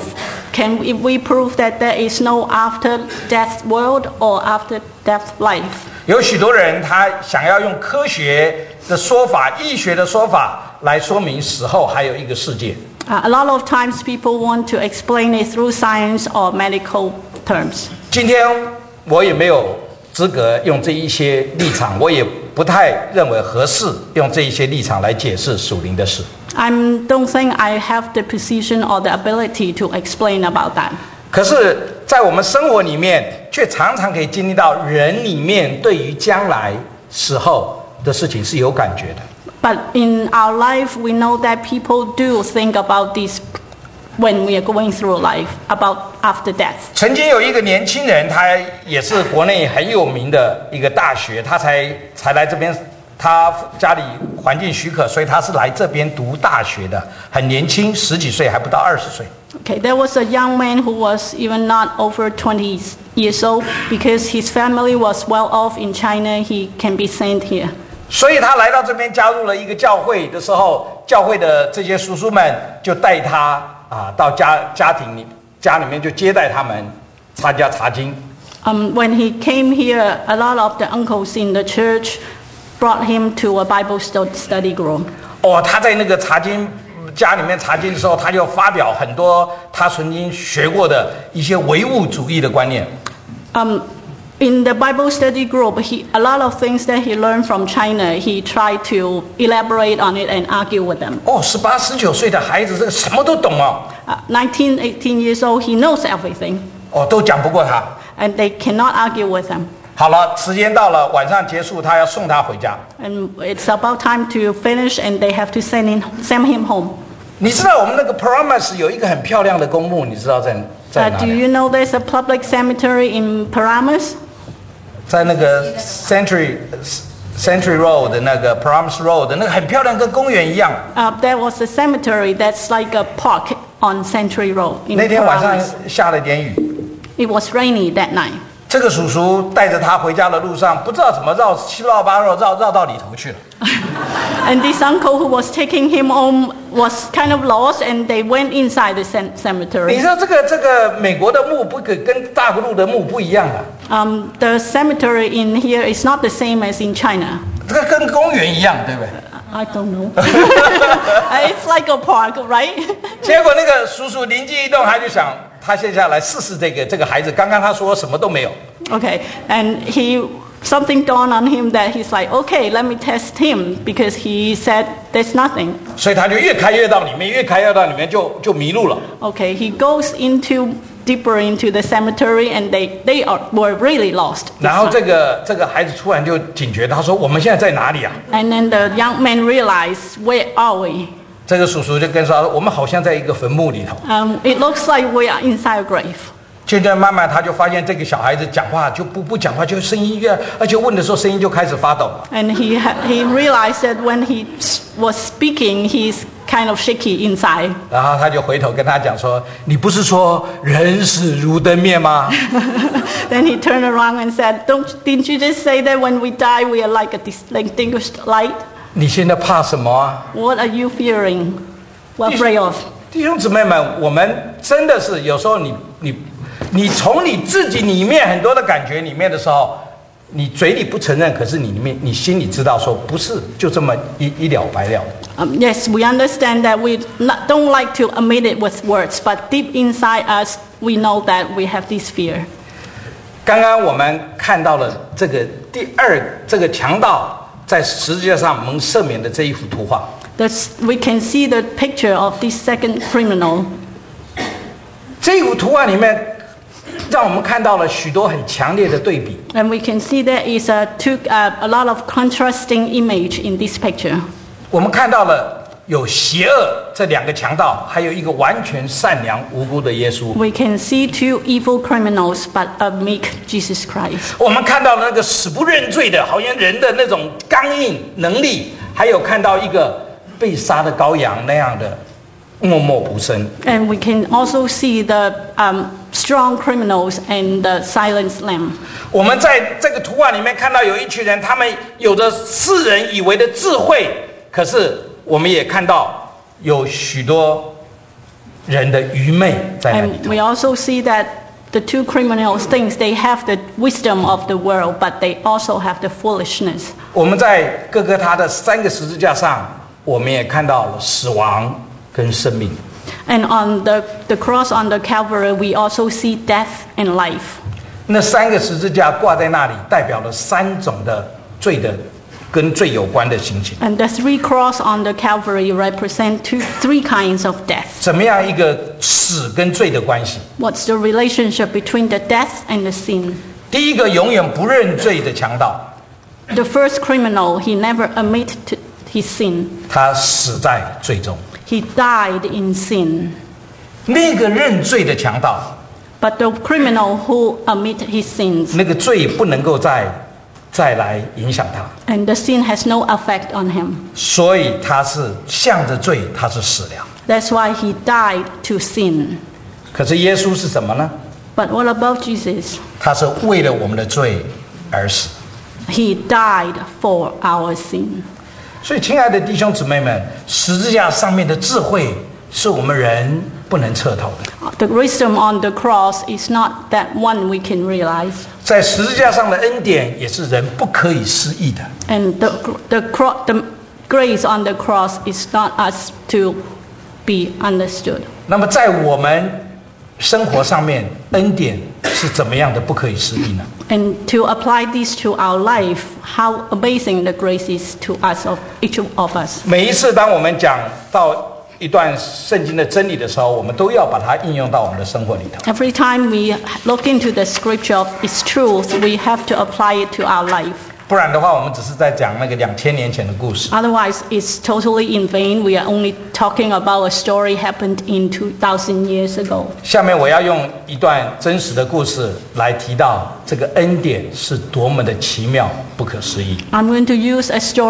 B: if we prove that there is no after death world or after death life?
A: 有许多人他想要用科学的说法、医学的说法来说明死后还有一个世界。
B: A lot of times people want to explain it through science or medical terms.
A: 今天我也没有资格用这一些立场，我也不太认为合适用这一些立场来解释属灵的事。
B: I don't think I have the position or the ability to explain about that.
A: 可是，在我们生活里面，却常常可以经历到人里面对于将来时候的事情是有感觉的。
B: But in our life, we know that people do think about this when we are going through life, about after death.
A: 曾经有一个年轻人，他也是国内很有名的一个大学，他才来这边，他家里环境许可，所以他是来这边读大学的，很年轻，10几岁，还不到20岁。
B: Okay, there was a young man who was even not over 20 years old because his family was well off in China. He can be sent here.
A: 所以他来到这边加入了一个教会的时候，教会的这些叔叔们就带他到家里面就接待他们参加查经。
B: When he came here, a lot of the uncles in the church brought him to a Bible study group.
A: 他在那个家里面查经的时候，他就发表很多他曾经学过的一些唯物主义的观念。
B: In the Bible study group, a lot of things that he learned from China, he tried to elaborate on it and argue with them.
A: 18、19岁的孩子，这个什么都懂
B: 19, 18 years old, he knows everything.
A: 都讲不过他。
B: And they cannot argue with him.
A: 好了，时间到了，晚上结束，他要送他回家。
B: And it's about time to finish, and they have to send him home.
A: 你知道我们那个 Paramus 有一个很漂亮的公墓，你知道在哪里？
B: Do you know there's a public cemetery in Paramus?
A: 在那个 Century Road 的那个 Paramus Road 的那个很漂亮，跟公园一样。
B: There was a cemetery that's like a park on Century Road in
A: 那天晚上
B: Paramus.
A: 下了点雨。
B: It was rainy that night.
A: 这个叔叔带着他回家的路上，不知道怎么绕7绕8绕到里头去了。
B: And this uncle who was taking him home was kind of lost, and they went inside the
A: 你
B: cemetery.
A: 知道这个美国的墓不跟大陆的墓不一样啊。
B: The cemetery in here is not the same as in China.
A: 这个跟公园一样，对不对？
B: I don't know. It's like a park, right?
A: 结果那个叔叔灵机一动，他就想，他现在来试试这个孩子。刚刚他说什么都没有。
B: Okay, and something dawned on him that he's like, okay, let me test him because he said there's nothing.
A: 所以他就越开越到里面，就迷路了。
B: Okay, he goes deeper into the cemetery, and they were really lost.
A: 然后这个孩子突然就警觉，他说：“我们现在在哪里啊？”
B: And then the young man realized, where are we?
A: 这个叔叔就跟他说：“我们好像在一个坟墓里头。”
B: It looks like we are inside a grave.
A: 渐渐慢慢他就发现这个小孩子讲话就不讲话，就声音而且问的时候声音就开始发抖。
B: And he realized that when he was speaking, he's kind of shaky inside.
A: 然后他就回头跟他讲说：“你不是说人死如灯灭吗？”
B: Then he turned around and said, "Didn't you just say that when we die, we are like a extinguished light?
A: 你现在怕什么啊？
B: What are you fearing? What afraid of?"
A: 弟兄姊妹们，我们真的是有时候你从你自己里面很多的感觉里面的时候，你嘴里不承认，可是你心里知道说不是就这么一了百了。
B: Yes, we understand that we don't like to admit it with words, but deep inside us, we know that we have this fear.
A: 刚刚我们看到了这个这个强盗在十字架上蒙赦免的这一幅图画。
B: We can see the picture of this second criminal.
A: 这一幅图画里面，让我们看到了许多很强烈的对比。
B: And we can see there is a lot of contrasting image in this picture.
A: 我们看到了有邪恶这两个强盗，还有一个完全善良无辜的耶稣。
B: We can see two evil criminals, but a meek Jesus Christ.
A: 我们看到了那个死不认罪的，好像人的那种刚硬能力，还有看到一个被杀的羔羊那样的默默无声。
B: And we can also see the strong criminals and the silent lamb.
A: 我们在这个图画里面看到有一群人，他们有着世人以为的智慧，可是我们也看到有许多人的愚昧在那里头。
B: And we also see that the two criminals think they have the wisdom of the world, but they also have the foolishness.
A: 我们在各个他的3个十字架上，我们也看到了死亡跟生命。
B: And on the cross on the Calvary, we also see death and life.
A: 那3个十字架挂在那里，代表了3种的罪的跟罪有关的情形。
B: And the 3 crosses on the Calvary represent 3 kinds of death.
A: 怎么样一个死跟罪的关系？
B: What's the relationship between the death and the sin?
A: 第一个永远不认罪的强盗，
B: The first criminal, he never admitted his sin.
A: 他死在罪中。
B: He died in sin.
A: 那个认罪的强盗，
B: But the criminal who admit his sins,
A: 那个罪不能够再来影响他，
B: and the sin has no effect on him.
A: 所以他是向着罪，他是死了。
B: That's why he died to sin.
A: 可是耶稣是什么呢？
B: But what about Jesus?
A: 他是为了我们的罪而死。
B: He died for our sin.
A: 所以，亲爱的弟兄姊妹们，十字架上面的智慧是我们人不能测透的。
B: The wisdom on the cross is not that one we can realize.
A: 在十字架上的恩典也是人不可以思议的。
B: And the grace on the cross is not us to be understood.
A: 那么，在我们生活上面，恩典是怎么样的不可以思议呢？
B: And to apply this to our life, how amazing the grace is to us, of each of us.
A: 每一次当我们讲到一段圣经的真理的时候，我们都要把它应用到我们的生活里头。
B: Every time we look into the scripture of its truth, we have to apply it to our life.
A: 不然的话，我们只是在讲那个2000年前的故事。
B: Otherwise, it's totally in vain. We are only talking about a story happened in 2,000 years ago.
A: 下面我要用一段真实的故事来提到这个恩典是多么的奇妙、不可思议。
B: I'm going to use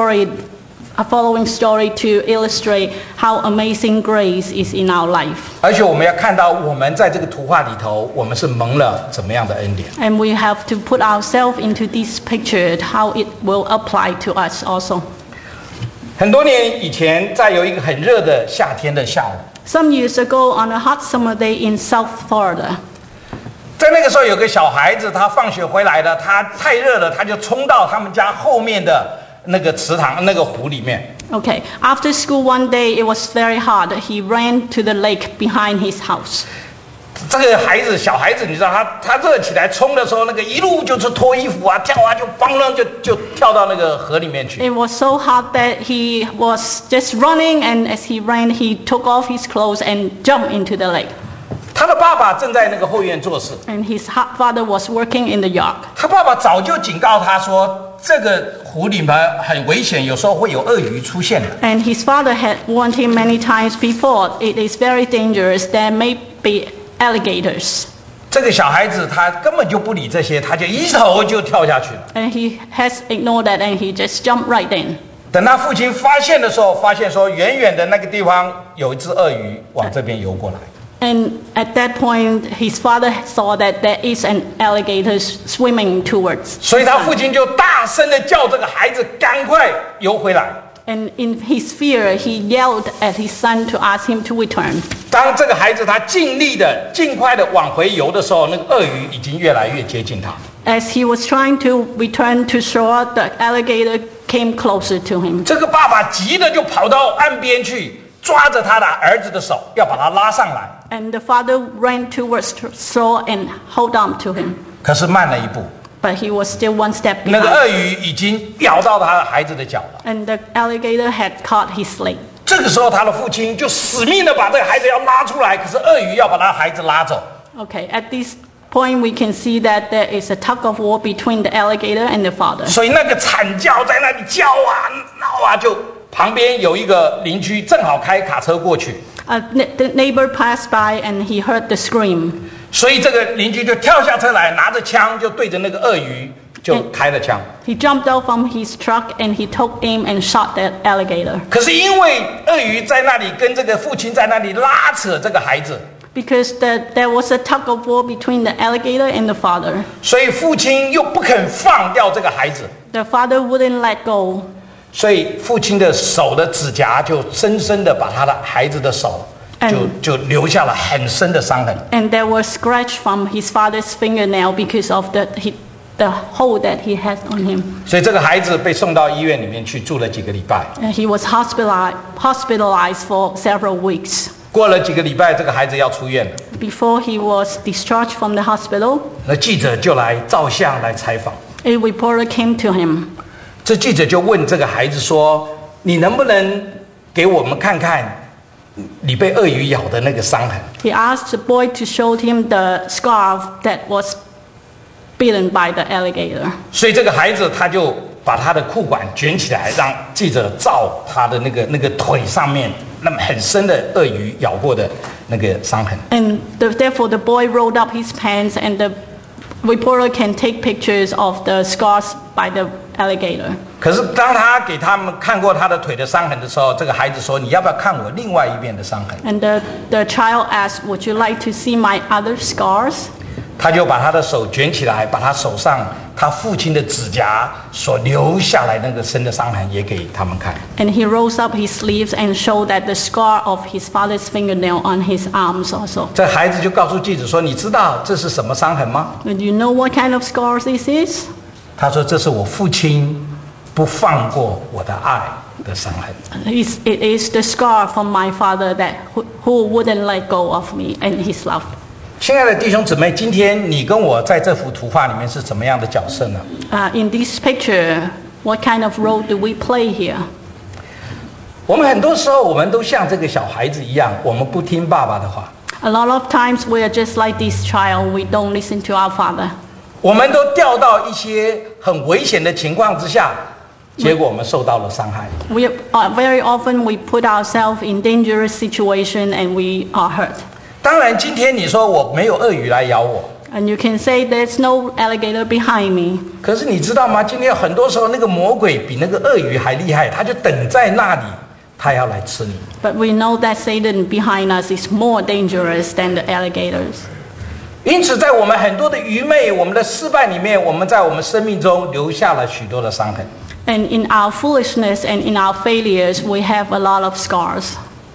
B: a following story to illustrate how amazing grace is in our life.
A: 而且我们要看到，我们在这个图画里头，我们是蒙了怎么样的恩典。
B: And we have to put ourselves into this picture, how it will apply to us also.
A: 很多年以前，在有一个很热的夏天的下午，
B: Some years ago, on a hot summer day in South Florida,
A: 在那个时候有个小孩子，他放学回来了，他太热了，他就冲到他们家后面的那个池塘、那个湖里面。
B: okay, after school one day, it was very hot. He ran to the lake behind his house.
A: 这个小孩子，你知道他热起来冲的时候，那个一路就是脱衣服啊、跳啊，就邦啷就跳到那个河里面去。
B: It was so hot that he was just running, and as he ran, he took off his clothes and jumped into the lake.
A: 他的爸爸正在那个后院做事，
B: And his father was working in the yard.
A: 他爸爸早就警告他说，这个湖里面很危险，有时候会有鳄鱼出现的。
B: And his father had warned him many times before, it is very dangerous, there may be alligators.
A: 这个小孩子他根本就不理这些，他就一头就跳下去了。
B: And he has ignored that and he just jumped right in.
A: 等他父亲发现的时候，发现说远远的那个地方有一只鳄鱼往这边游过来。
B: And at that point, his father saw that there is an alligator swimming towards.
A: 所以他父亲就大声的叫这个孩子赶快游回来。
B: And in his fear, he yelled at his son to ask him to return.
A: 当这个孩子他尽力的、尽快的往回游的时候，那个鳄鱼已经越来越接近他。
B: As he was trying to return to shore, the alligator came closer to him.
A: 这个爸爸急的就跑到岸边去，抓着他的儿子的手，要把他拉上来。
B: And the father ran towards shore and hold on to him.
A: 可是慢了一步，
B: But he was still one step
A: 那个
B: behind.
A: 鳄鱼已经咬到他的孩子的脚了。
B: And the alligator had caught his leg.
A: 这个时候，他的父亲就死命的把这个孩子要拉出来，可是鳄鱼要把他孩子拉走。
B: Okay, at this point we can see that there is a tug of war between the alligator and the father.
A: 所以那个惨叫在那里叫啊闹啊，就旁边有一个邻居正好开卡车过去，
B: The neighbor passed by and he heard the scream.
A: 所以这个邻居就跳下车来，拿着枪就对着那个鳄鱼就开了枪。
B: He jumped out from his truck and he took aim and shot that alligator.
A: 可是因为鳄鱼在那里跟这个父亲在那里拉扯这个孩子，
B: Because there was a tug of war between the alligator and the father.
A: 所以父亲又不肯放掉这个孩子，
B: The father wouldn't let go.
A: 所以父亲的手的指甲就深深的把他的孩子的手就留下了很深的伤痕。
B: And there was scratch from his father's fingernail because of the hole that he had on him.
A: 所以这个孩子被送到医院里面去住了几个礼拜。
B: And he was hospitalized for several weeks.
A: 过了几个礼拜，这个孩子要出院了，
B: Before he was discharged from the hospital,
A: 那记者就来照相来采访。
B: a reporter came to him.
A: 这记者就问这个孩子说：“你能不能给我们看看你被鳄鱼咬的那个伤痕？”
B: He asked the boy to show him the scar that was bitten by the alligator.
A: 所以这个孩子他就把他的裤管卷起来，让记者照他的那个腿上面那么很深的鳄鱼咬过的那个伤痕。
B: And therefore, the boy rolled up his pants, and the reporter can take pictures of the scars by the alligator.
A: 可是当他给他们看过他的腿的伤痕的时候，这个孩子说：“你要不要看我另外一边的伤痕？”
B: And the child asked, "Would you like to see my other scars?"
A: 他就把他的手卷起来，把他手上他父亲的指甲所留下来那个深的伤痕也给他们看。
B: And he rolls up his sleeves and showed that the scar of his father's fingernail on his arms also.
A: 这孩子就告诉记者说：“你知道这是什么伤痕吗
B: And you know what kind of scars this is?"
A: 他说：“这是我父亲不放过我的爱的伤痕。”
B: It is the scar from my father that who wouldn't let go of me and his love.
A: 亲爱的弟兄姊妹，今天你跟我在这幅图画里面是怎么样的角色呢？
B: In this picture, what kind of role do we play here?
A: 我们很多时候我们都像这个小孩子一样，我们不听爸爸的话，
B: A lot of times we are just like this child. We don't listen to our father.
A: 我们都掉到一些很危险的情况之下，结果我们受到了伤害。
B: We very often we put ourselves in dangerous situation and we are hurt.
A: 当然，今天你说我没有鳄鱼来咬我，
B: And you can say there's no alligator behind me.
A: 可是你知道吗？今天很多时候那个魔鬼比那个鳄鱼还厉害，他就等在那里，他要来吃你。
B: But we know that Satan behind us is more dangerous than the alligators.
A: 因此，在我们很多的愚昧、我们的失败里面，我们在我们生命中留下了许多的伤痕。
B: And in our foolishness and in our failures, we have a lot of scars.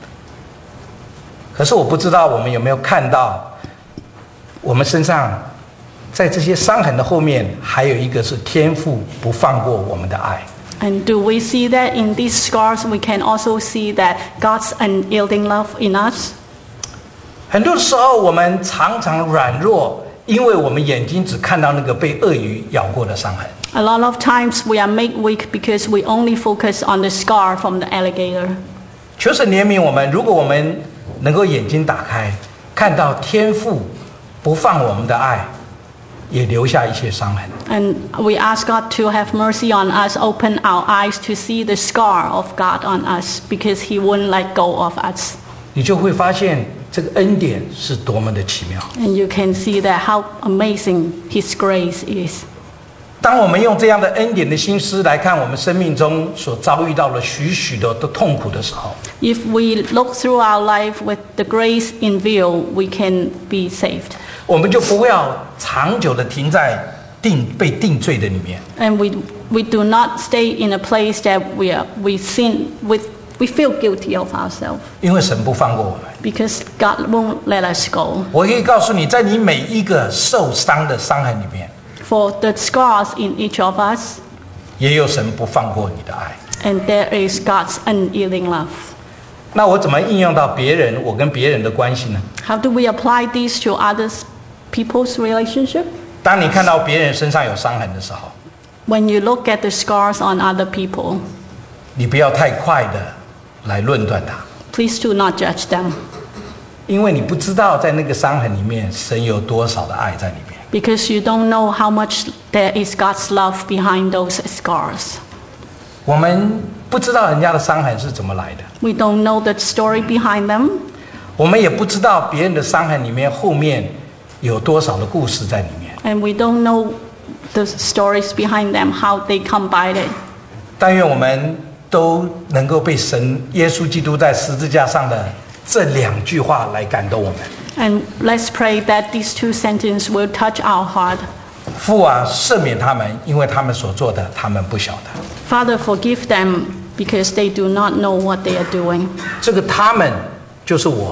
A: 可是我不知道我们有没有看到，我们身上在这些伤痕的后面，还有一个是天父不放过我们的爱。
B: And do we see that in these scars? We can also see that God's unyielding love in us.
A: 很多时候我们常常软弱，因为我们眼睛只看到那个被鳄鱼咬过的伤痕。
B: A lot of times we are made weak because we only focus on the scar from the alligator.
A: 求神怜悯我们，如果我们能够眼睛打开，看到天父不放我们的爱，也留下一些伤痕。
B: And we ask God to have mercy on us, open our eyes to see the scar of God on us because He wouldn't let go of us.
A: 你就会发现这个恩典是多么的奇妙。
B: And you can see that how amazing His grace is.
A: 当我们用这样的恩典的心思来看我们生命中所遭遇到了许许的痛苦的时候，
B: If we look through our life with the grace in view, we can be saved.
A: 我们就不要长久的停在被定罪的里面。
B: And we do not stay in a place that we sin with. We feel guilty of ourselves
A: 因为神不放过我们。
B: because God won't let us go.
A: 我可以告诉你，在你每一个受伤的伤痕里面，
B: For the scars in each of us,
A: 也有神不放过你的爱。
B: and there is God's unyielding love.
A: 那我怎么应用到别人，我跟别人的关系呢？
B: How do we apply this to others people's relationship?
A: 当你看到别人身上有伤痕的时候，
B: When you look at the scars on other people,
A: 你不要太快的来论断他，
B: please do not judge them
A: 因为你不知道在那个伤痕里面，神有多少的爱在里面。
B: because you don't know how much there is God's love behind those scars.
A: 我们不知道人家的伤痕是怎么来的，
B: We don't know the story behind them.
A: 我们也不知道别人的伤痕里面后面有多少的故事在里面。
B: And we don't know the stories behind them, how they combined it.
A: 但愿我们都能够被神耶稣基督在十字架上的这2句话来感动我们。
B: And let's pray that these 2 sentences will touch our heart.
A: 父啊，赦免他们，因为他们所做的，他们不晓得。
B: Father, forgive them because they do not know what they are doing.
A: 这个他们就是我。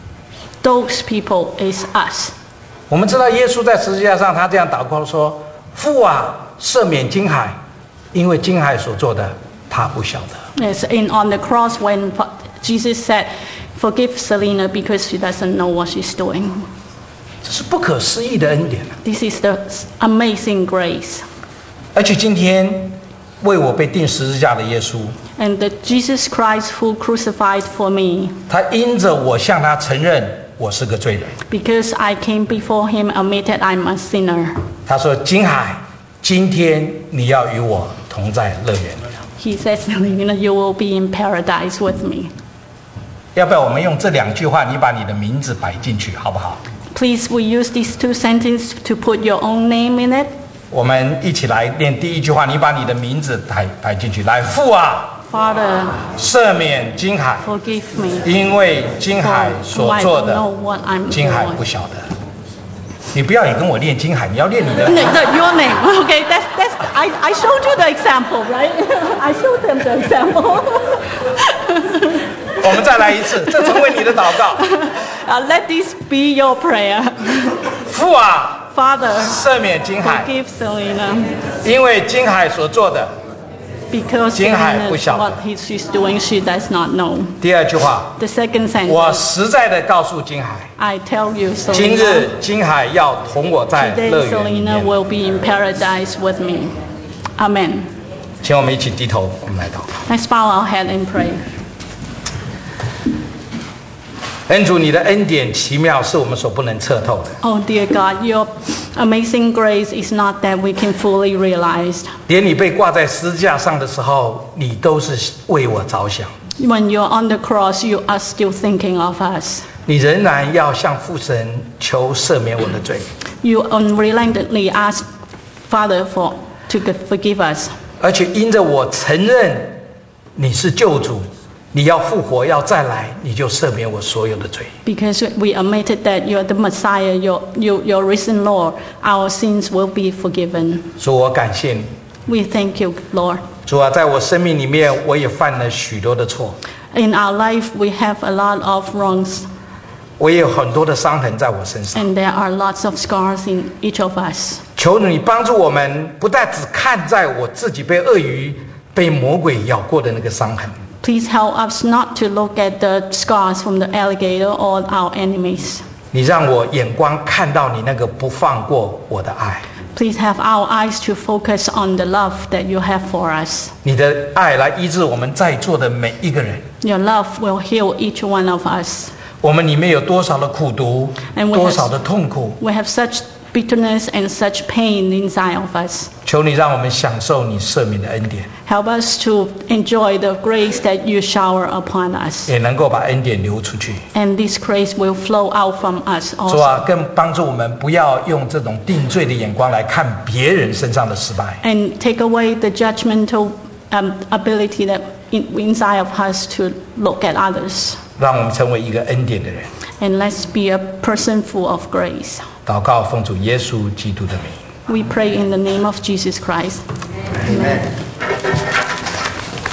B: Those people is us.
A: 我们知道耶稣在十字架上，他这样祷告说：“父啊，赦免金海，因为金海所做的，他不晓得。”
B: Yes, on the cross when Jesus said, forgive Selena because she doesn't know what she's doing.
A: 这是不可思议的恩典。
B: This is the amazing grace.
A: 而且今天为我被钉十字架的耶稣，
B: And the Jesus Christ who crucified for me,
A: 他因着我向他承认我是个罪人，
B: because I came before him, admitted I'm a sinner.
A: 他说：“金海，今天你要与我同在乐园。
B: He says, Selena, you will be in paradise with me. ”
A: 要不要我们用这两句话，你把你的名字摆进去，好不好？
B: Please, we use these 2 sentences to put your own name in it.
A: 我们一起来念第一句话，你把你的名字排进去。来，父啊，
B: Father,
A: 赦免金海，
B: forgive me.
A: 因为金海
B: For
A: 所
B: I
A: 做
B: don't
A: 的
B: know，what I'm
A: 金海不
B: doing.
A: 晓得。你不要也跟我念金海，你要念你的。
B: Your name. Okay, that's. I showed you the example, right? I showed them the example.
A: 我们再来一次，这成为你的祷告。
B: Let this be your prayer.
A: 父啊，
B: Father,
A: 赦免金海，
B: forgive Selena
A: 因为金海所做的。
B: because
A: 金海
B: Selena,
A: 不晓得。
B: what she's doing, she does not know.
A: 第二句话，
B: The second
A: 我
B: sentence,
A: 实在的告诉金海，
B: I tell you,
A: 今
B: Selena,
A: 日金海要同我在
B: today
A: 乐园里
B: Selena
A: 面。
B: will be in paradise with me. Amen.
A: 请我们一起低头，我们来祷告。
B: Let's bow our head and pray.
A: 恩主，你的恩典奇妙，是我们所不能测透的。
B: Oh, dear God, your amazing grace is not that we can fully realize.
A: 连你被挂在十字架上的时候，你都是为我着想，
B: When you're on the cross, you are still thinking of us.
A: 你仍然要向父神求赦免我的罪。
B: You unrelentingly ask Father to forgive us.
A: 而且因着我承认你是救主，你要复活，要再来，你就赦免我所有的罪。
B: Because we admitted that you're the Messiah, you're risen Lord, our sins will be forgiven.
A: 主，我感谢你。
B: We thank you, Lord.
A: 主啊，在我生命里面，我也犯了许多的错，
B: In our life, we have a lot of wrongs,
A: 我也有很多的伤痕在我身上。
B: and there are lots of scars in each of us.
A: 求你帮助我们，不但只看在我自己被鳄鱼、被魔鬼咬过的那个伤痕，
B: Please help us not to look at the scars from the alligator or our enemies.
A: 你让我眼光看到你那个不放过我的爱，
B: Please have our eyes to focus on the love that you have for us.
A: 你的爱来医治我们在座的每一个人。
B: Your love will heal each one of us.
A: 我们里面有多少的苦毒，
B: And we
A: 多
B: have-
A: 少的痛苦，
B: We have such bitterness and such pain inside of us.
A: 求你让我们享受你赦免的恩典，
B: Help us to enjoy the grace that you shower upon us.
A: 也能够把恩典流出去。
B: And this grace will flow out from us
A: 主啊，
B: also.
A: 更帮助我们不要用这种定罪的眼光来看别人身上的失败，
B: And take away the judgmental ability that inside of us to look at others.
A: 让我们成为一个恩典的人。
B: And let's be a person full of grace.
A: 祷告奉主耶稣基督的名。
B: We pray in the name of Jesus Christ. Amen.